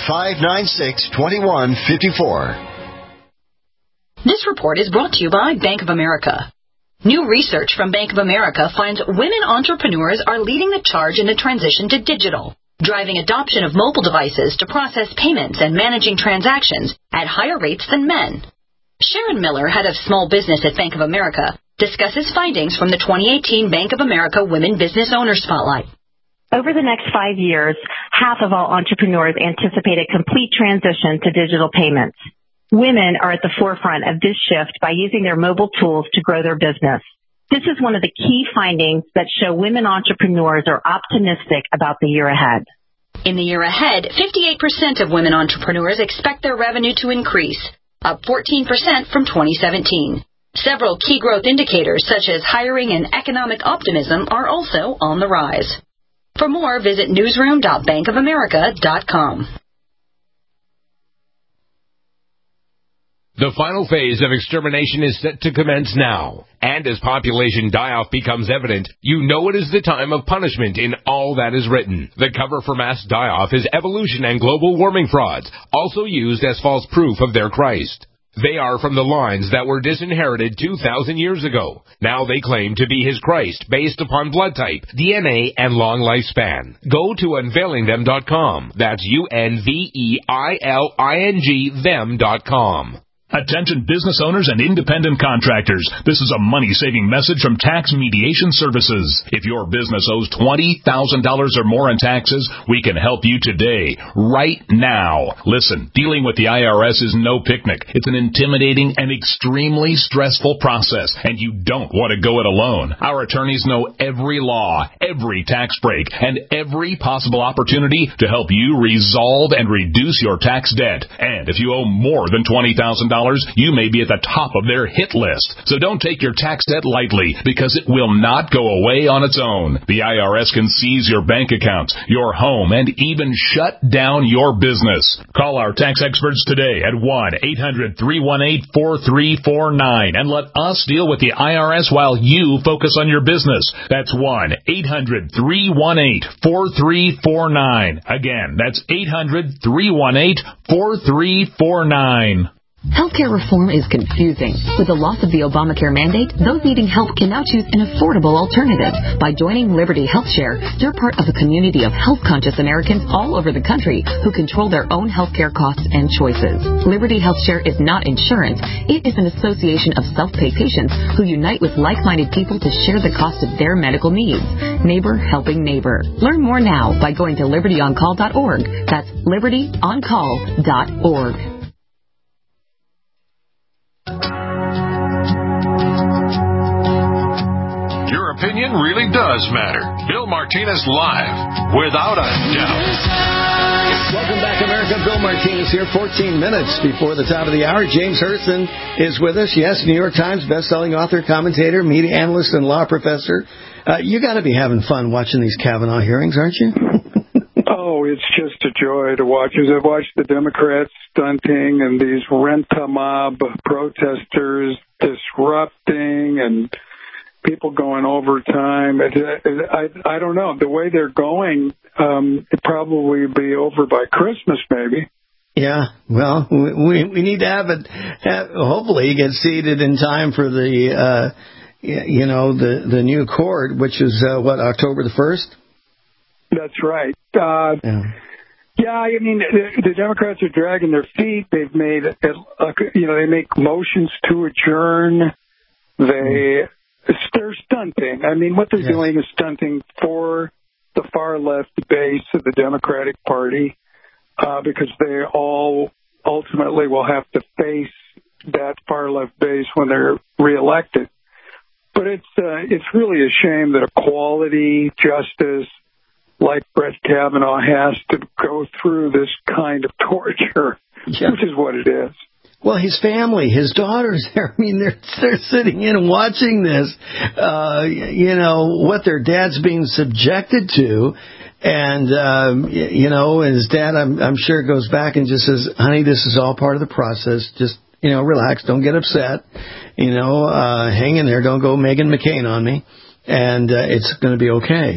800-596-2154. This report is brought to you by Bank of America. New research from Bank of America finds women entrepreneurs are leading the charge in the transition to digital, driving adoption of mobile devices to process payments and managing transactions at higher rates than men. Sharon Miller, head of small business at Bank of America, discusses findings from the 2018 Bank of America Women Business Owner Spotlight. Over the next 5 years, half of all entrepreneurs anticipate a complete transition to digital payments. Women are at the forefront of this shift by using their mobile tools to grow their business. This is one of the key findings that show women entrepreneurs are optimistic about the year ahead. In the year ahead, 58% of women entrepreneurs expect their revenue to increase, up 14% from 2017. Several key growth indicators such as hiring and economic optimism are also on the rise. For more, visit newsroom.bankofamerica.com. The final phase of extermination is set to commence now. And as population die-off becomes evident, you know it is the time of punishment in all that is written. The cover for mass die-off is evolution and global warming frauds, also used as false proof of their Christ. They are from the lines that were disinherited 2,000 years ago. Now they claim to be his Christ based upon blood type, DNA, and long lifespan. Go to unveilingthem.com. That's UNVEILING them.com. Attention business owners and independent contractors. This is a money-saving message from Tax Mediation Services. If your business owes $20,000 or more in taxes, we can help you today, right now. Listen, dealing with the IRS is no picnic. It's an intimidating and extremely stressful process, and you don't want to go it alone. Our attorneys know every law, every tax break, and every possible opportunity to help you resolve and reduce your tax debt. And if you owe more than $20,000, you may be at the top of their hit list. So don't take your tax debt lightly, because it will not go away on its own. The IRS can seize your bank accounts, your home, and even shut down your business. Call our tax experts today at 1-800-318-4349 and let us deal with the IRS while you focus on your business. That's 1-800-318-4349. Again, that's 800-318-4349. Healthcare reform is confusing. With the loss of the Obamacare mandate, those needing help can now choose an affordable alternative. By joining Liberty HealthShare, you're part of a community of health-conscious Americans all over the country who control their own healthcare costs and choices. Liberty HealthShare is not insurance. It is an association of self-pay patients who unite with like-minded people to share the cost of their medical needs. Neighbor helping neighbor. Learn more now by going to libertyoncall.org. That's libertyoncall.org. Your opinion really does matter. Bill Martinez Live, without a doubt. Welcome back, America. Bill Martinez here, 14 minutes before the top of the hour. James Hurston is with us. Yes, New York Times bestselling author, commentator, media analyst, and law professor. You got to be having fun watching these Kavanaugh hearings, aren't you? Oh, it's just a joy to watch. As I've watched the Democrats stunting and these rent-a-mob protesters disrupting and people going overtime. I don't know. The way they're going, it'd probably be over by Christmas, maybe. Yeah, well, we need to have it. Hopefully, get seated in time for the the new court, which is October the 1st. That's right. Yeah, I mean, the Democrats are dragging their feet. They've made, they make motions to adjourn. They're stunting. I mean, what they're doing is stunting for the far left base of the Democratic Party, because they all ultimately will have to face that far left base when they're reelected. But it's really a shame that equality, justice, like Brett Kavanaugh, has to go through this kind of torture, which is what it is. Well, his family, his daughters, I mean, they're sitting in and watching this, what their dad's being subjected to. And, and his dad, I'm sure, goes back and just says, honey, this is all part of the process. Just, relax. Don't get upset. Hang in there. Don't go Meghan McCain on me. And it's going to be okay,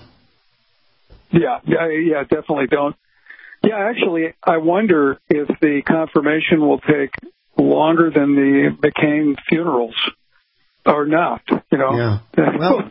Yeah, definitely don't. Yeah, actually, I wonder if the confirmation will take longer than the McCain funerals or not, Yeah. Well,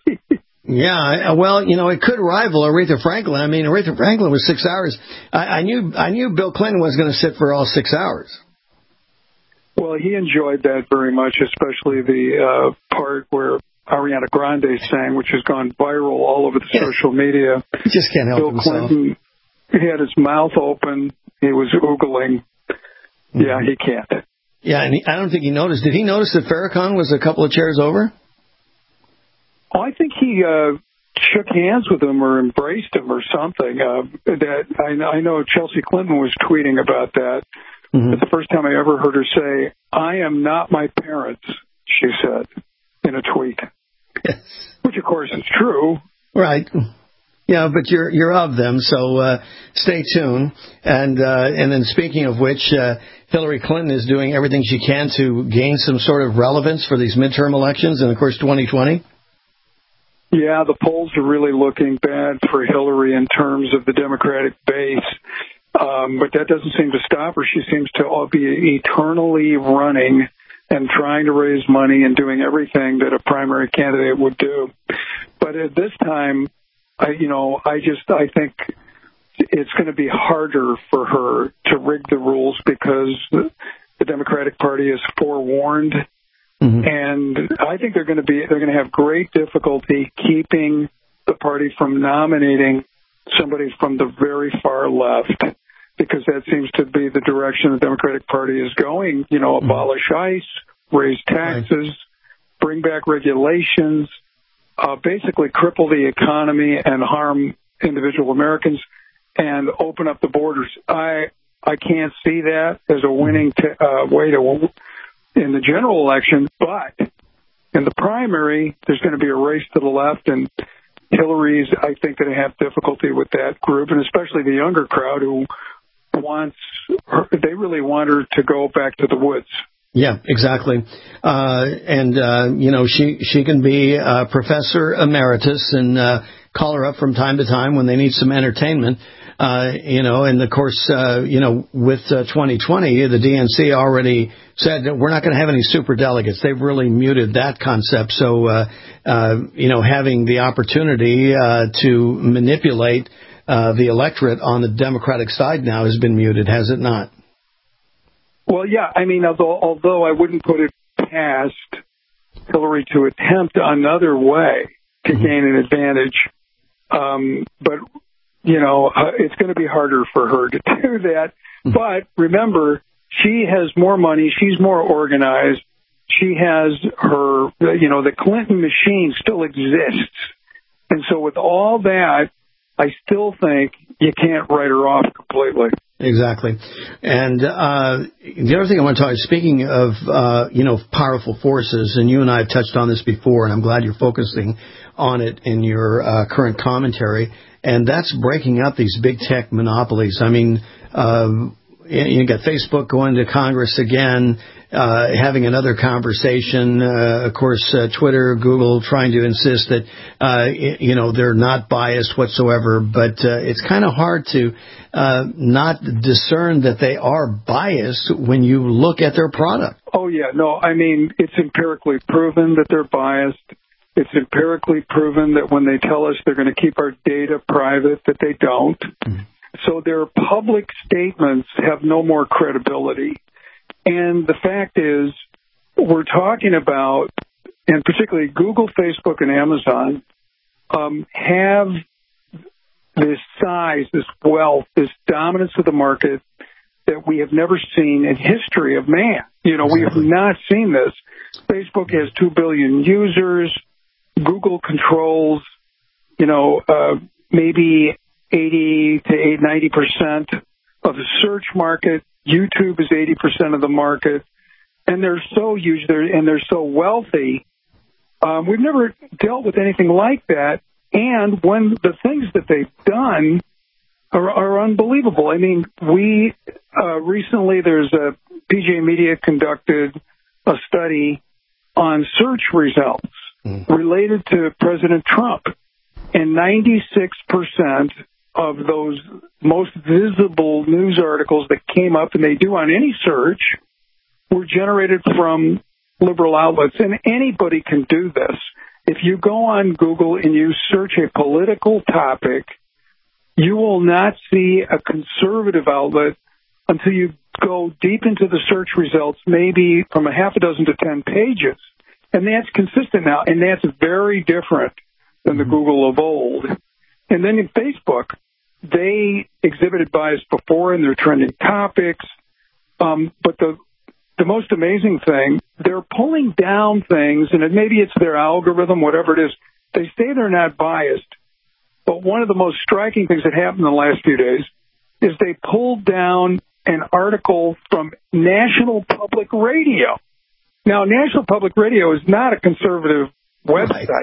it could rival Aretha Franklin. I mean, Aretha Franklin was 6 hours. I knew Bill Clinton was going to sit for all 6 hours. Well, he enjoyed that very much, especially the part where Ariana Grande sang, which has gone viral all over the social media. He just can't help himself. Clinton, he had his mouth open. He was oogling. Yeah, he can't. Yeah, and I don't think he noticed. Did he notice that Farrakhan was a couple of chairs over? Oh, I think he shook hands with him or embraced him or something. I know Chelsea Clinton was tweeting about that. Mm-hmm. It's the first time I ever heard her say, "I am not my parents," she said in a tweet. Yes. Which, of course, is true. Right. Yeah, but you're of them, so stay tuned. And then speaking of which, Hillary Clinton is doing everything she can to gain some sort of relevance for these midterm elections and, of course, 2020. Yeah, the polls are really looking bad for Hillary in terms of the Democratic base. But that doesn't seem to stop her. She seems to be eternally running and trying to raise money and doing everything that a primary candidate would do. But at this time, I think it's going to be harder for her to rig the rules because the Democratic Party is forewarned. Mm-hmm. And I think they're going to have great difficulty keeping the party from nominating somebody from the very far left, because that seems to be the direction the Democratic Party is going. Abolish ICE, raise taxes, bring back regulations, basically cripple the economy and harm individual Americans, and open up the borders. I can't see that as a winning way to in the general election, but in the primary, there's going to be a race to the left, and Hillary's, I think, going to have difficulty with that group, and especially the younger crowd who they really want her to go back to the woods. Yeah, exactly. She can be Professor Emeritus and call her up from time to time when they need some entertainment. And of course, with 2020, the DNC already said that we're not going to have any super delegates. They've really muted that concept. So, having the opportunity to manipulate the electorate on the Democratic side now has been muted, has it not? Well, yeah. I mean, although I wouldn't put it past Hillary to attempt another way to gain an advantage, but it's going to be harder for her to do that. But remember, she has more money. She's more organized. She has her, the Clinton machine still exists. And so with all that, I still think you can't write her off completely. Exactly. And the other thing I want to talk, speaking of, powerful forces, and you and I have touched on this before, and I'm glad you're focusing on it in your current commentary, and that's breaking up these big tech monopolies. I mean, you got Facebook going to Congress again, having another conversation. Of course, Twitter, Google trying to insist that, they're not biased whatsoever. But it's kind of hard to not discern that they are biased when you look at their product. Oh, yeah. No, I mean, it's empirically proven that they're biased. It's empirically proven that when they tell us they're going to keep our data private, that they don't. Mm-hmm. So their public statements have no more credibility. And the fact is, we're talking about, and particularly Google, Facebook, and Amazon, have this size, this wealth, this dominance of the market that we have never seen in history of man. We have not seen this. Facebook has 2 billion users. Google controls, maybe 80 to 90% of the search market. YouTube is 80% of the market. And they're so huge and they're so wealthy. We've never dealt with anything like that. And when the things that they've done are unbelievable. I mean, we recently, there's a PJ Media conducted a study on search results related to President Trump. And 96% of those most visible news articles that came up, and they do on any search, were generated from liberal outlets. And anybody can do this. If you go on Google and you search a political topic, you will not see a conservative outlet until you go deep into the search results, maybe from a half a dozen to 10 pages. And that's consistent now, and that's very different than the Google of old. And then in Facebook, they exhibited bias before in their trending topics. But the most amazing thing, they're pulling down things, and maybe it's their algorithm, whatever it is. They say they're not biased. But one of the most striking things that happened in the last few days is they pulled down an article from National Public Radio. Now, National Public Radio is not a conservative website.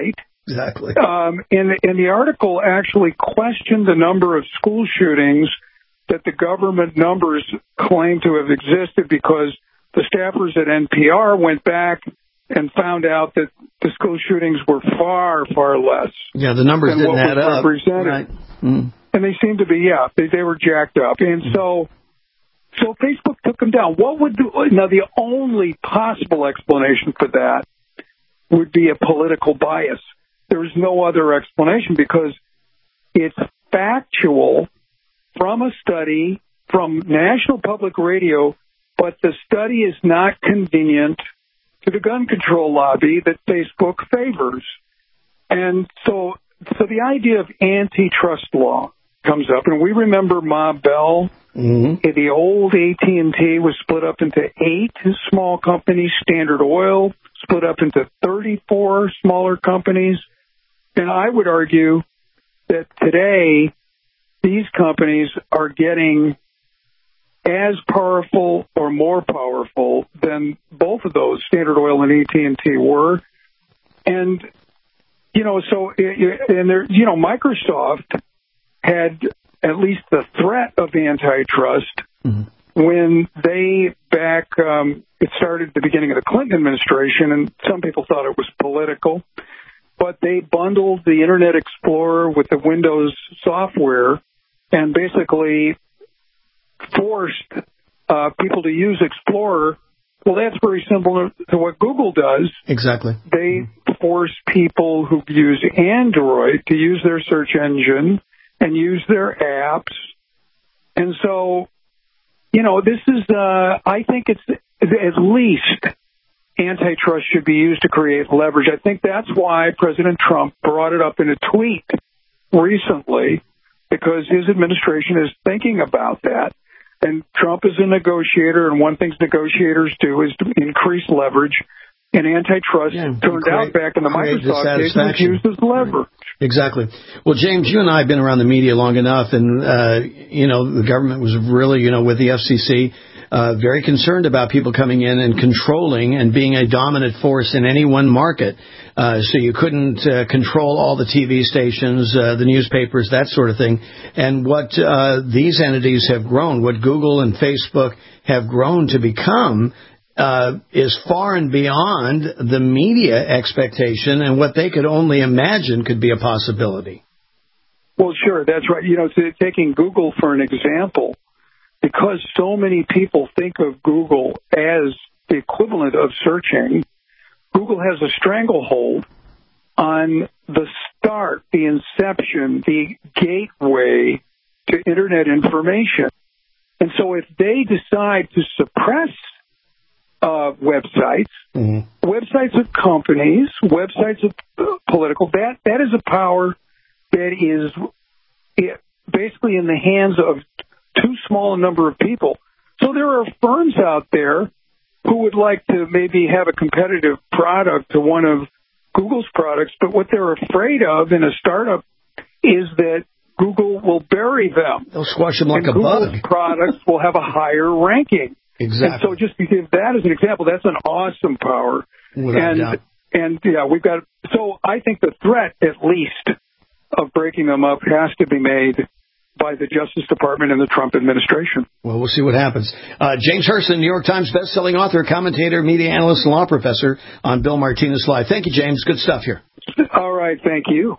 Exactly. And the article actually questioned the number of school shootings that the government numbers claim to have existed because the staffers at NPR went back and found out that the school shootings were far, far less. Yeah, the numbers didn't add up. Right. And they seemed to be, they were jacked up. And so Facebook took them down. Now, the only possible explanation for that would be a political bias. There's no other explanation because it's factual from a study from National Public Radio, but the study is not convenient to the gun control lobby that Facebook favors. And so the idea of antitrust law comes up, and we remember Ma Bell. The old AT&T was split up into 8 small companies. Standard Oil split up into 34 smaller companies. And I would argue that today these companies are getting as powerful or more powerful than both of those, Standard Oil and AT&T, were. And, Microsoft had at least the threat of antitrust when they it started at the beginning of the Clinton administration, and some people thought it was political, but they bundled the Internet Explorer with the Windows software and basically forced people to use Explorer. Well, that's very similar to what Google does. Exactly. They force people who use Android to use their search engine and use their apps. And so, this is, I think it's at least antitrust should be used to create leverage. I think that's why President Trump brought it up in a tweet recently, because his administration is thinking about that. And Trump is a negotiator, and one thing negotiators do is to increase leverage. And antitrust turned out back in the Microsoft case was used as leverage. Exactly. Well, James, you and I have been around the media long enough, and, the government was really, with the FCC, very concerned about people coming in and controlling and being a dominant force in any one market. So you couldn't control all the TV stations, the newspapers, that sort of thing. And what these entities have grown, what Google and Facebook have grown to become, is far and beyond the media expectation and what they could only imagine could be a possibility. Well, sure, that's right. Taking Google for an example, because so many people think of Google as the equivalent of searching, Google has a stranglehold on the start, the inception, the gateway to Internet information. And so if they decide to suppress websites, websites of companies, websites of political, that is a power that is basically in the hands of too small a number of people. So there are firms out there who would like to maybe have a competitive product to one of Google's products, but what they're afraid of in a startup is that Google will bury them. They'll squash them like and a Google's bug. products will have a higher ranking. Exactly. And so just to give that as an example, that's an awesome power. Without doubt. And so I think the threat, at least, of breaking them up has to be made by the Justice Department and the Trump administration. Well, we'll see what happens. James Hurston, New York Times bestselling author, commentator, media analyst, and law professor on Bill Martinez Live. Thank you, James. Good stuff here. All right. Thank you.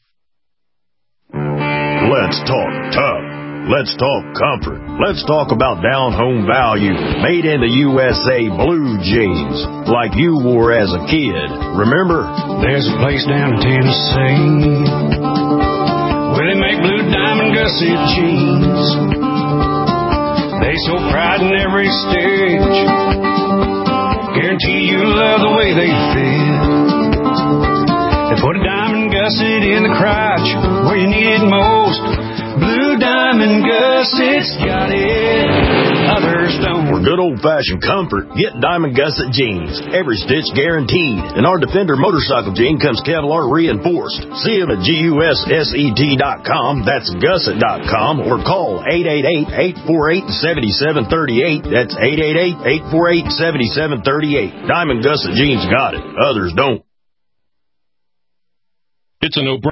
Let's talk tough. Let's talk comfort. Let's talk about down-home value, made in the USA blue jeans, like you wore as a kid. Remember? There's a place down in Tennessee where they make blue diamond gusset jeans. They show pride in every stitch, guarantee you love the way they fit. They put a diamond gusset in the crotch where you need it most. Blue Diamond Gusset's got it, others don't. For good old-fashioned comfort, get Diamond Gusset jeans. Every stitch guaranteed. And our Defender motorcycle jean comes Kevlar reinforced. See them at GUSSET.com, that's gusset.com, or call 888-848-7738. That's 888-848-7738. Diamond Gusset jeans got it, others don't. It's a no-brainer.